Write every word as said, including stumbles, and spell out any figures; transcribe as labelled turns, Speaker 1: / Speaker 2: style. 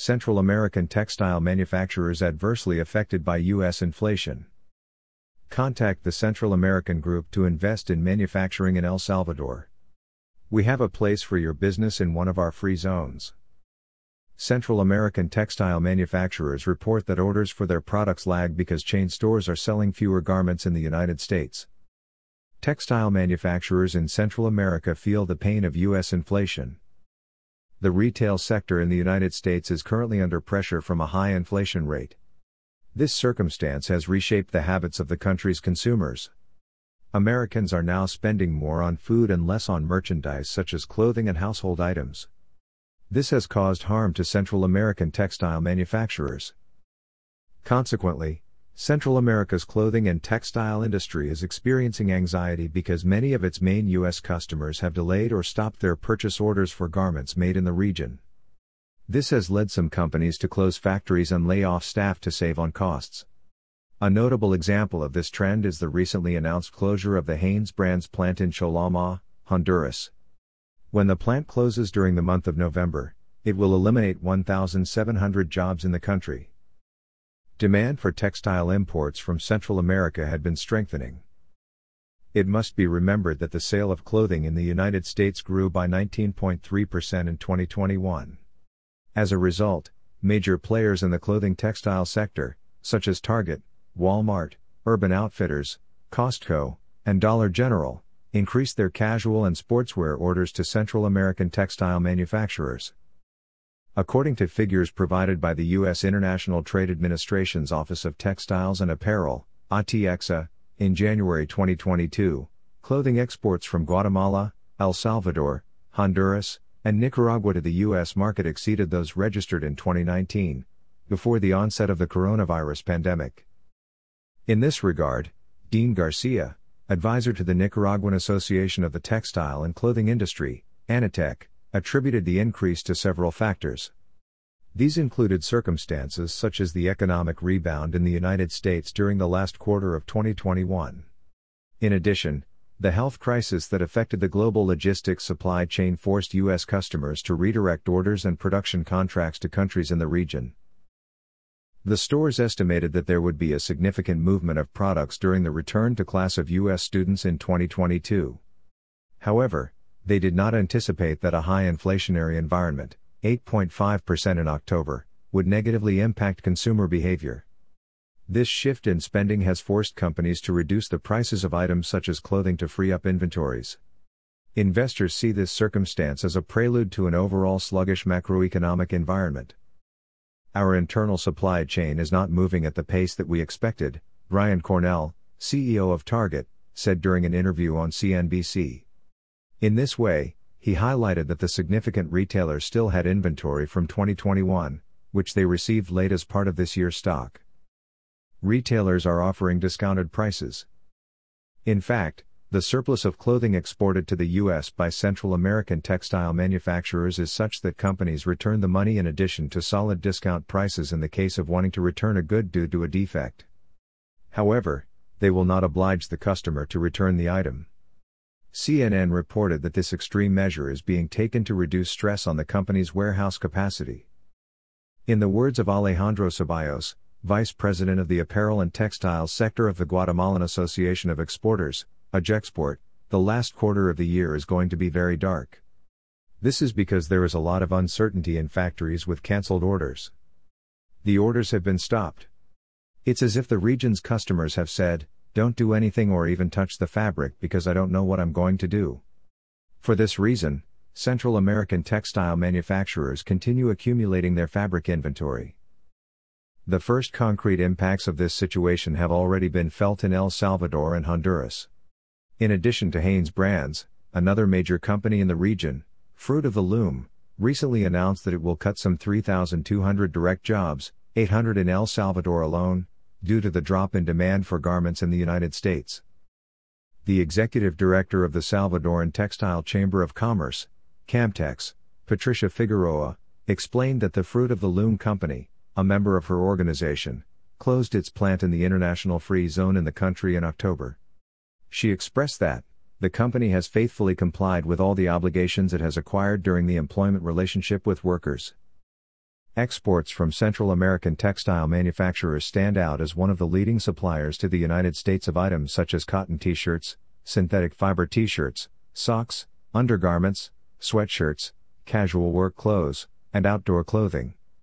Speaker 1: Central American textile manufacturers adversely affected by U S inflation. Contact the Central American Group to invest in manufacturing in El Salvador. We have a place for your business in one of our free zones. Central American textile manufacturers report that orders for their products lag because chain stores are selling fewer garments in the United States. Textile manufacturers in Central America feel the pain of U S inflation. The retail sector in the United States is currently under pressure from a high inflation rate. This circumstance has reshaped the habits of the country's consumers. Americans are now spending more on food and less on merchandise such as clothing and household items. This has caused harm to Central American textile manufacturers. Consequently, Central America's clothing and textile industry is experiencing anxiety because many of its main U S customers have delayed or stopped their purchase orders for garments made in the region. This has led some companies to close factories and lay off staff to save on costs. A notable example of this trend is the recently announced closure of the Hanes Brands plant in Choloma, Honduras. When the plant closes during the month of November, it will eliminate one thousand seven hundred jobs in the country. Demand for textile imports from Central America had been strengthening. It must be remembered that the sale of clothing in the United States grew by nineteen point three percent in twenty twenty-one. As a result, major players in the clothing textile sector, such as Target, Walmart, Urban Outfitters, Costco, and Dollar General, increased their casual and sportswear orders to Central American textile manufacturers. According to figures provided by the U S International Trade Administration's Office of Textiles and Apparel, A T E X A, in January twenty twenty-two, clothing exports from Guatemala, El Salvador, Honduras, and Nicaragua to the U S market exceeded those registered in twenty nineteen, before the onset of the coronavirus pandemic. In this regard, Dean Garcia, advisor to the Nicaraguan Association of the Textile and Clothing Industry, ANATEC, attributed the increase to several factors. These included circumstances such as the economic rebound in the United States during the last quarter of twenty twenty-one. In addition, the health crisis that affected the global logistics supply chain forced U S customers to redirect orders and production contracts to countries in the region. The stores estimated that there would be a significant movement of products during the return to class of U S students in twenty twenty-two. However, they did not anticipate that a high inflationary environment, eight point five percent in October, would negatively impact consumer behavior. This shift in spending has forced companies to reduce the prices of items such as clothing to free up inventories. Investors see this circumstance as a prelude to an overall sluggish macroeconomic environment. Our internal supply chain is not moving at the pace that we expected, Brian Cornell, C E O of Target, said during an interview on C N B C. In this way, he highlighted that the significant retailers still had inventory from twenty twenty-one, which they received late as part of this year's stock. Retailers are offering discounted prices. In fact, the surplus of clothing exported to the U S by Central American textile manufacturers is such that companies return the money in addition to solid discount prices in the case of wanting to return a good due to a defect. However, they will not oblige the customer to return the item. C N N reported that this extreme measure is being taken to reduce stress on the company's warehouse capacity. In the words of Alejandro Ceballos, Vice President of the Apparel and Textiles sector of the Guatemalan Association of Exporters, AGEXPORT, the last quarter of the year is going to be very dark. This is because there is a lot of uncertainty in factories with cancelled orders. The orders have been stopped. It's as if the region's customers have said, "Don't do anything or even touch the fabric because I don't know what I'm going to do." For this reason, Central American textile manufacturers continue accumulating their fabric inventory. The first concrete impacts of this situation have already been felt in El Salvador and Honduras. In addition to Hanes Brands, another major company in the region, Fruit of the Loom, recently announced that it will cut some three thousand two hundred direct jobs, eight hundred in El Salvador alone, due to the drop in demand for garments in the United States. The executive director of the Salvadoran Textile Chamber of Commerce, Camtex, Patricia Figueroa, explained that the Fruit of the Loom company, a member of her organization, closed its plant in the International Free Zone in the country in October. She expressed that, the company has faithfully complied with all the obligations it has acquired during the employment relationship with workers. Exports from Central American textile manufacturers stand out as one of the leading suppliers to the United States of items such as cotton t-shirts, synthetic fiber t-shirts, socks, undergarments, sweatshirts, casual work clothes, and outdoor clothing.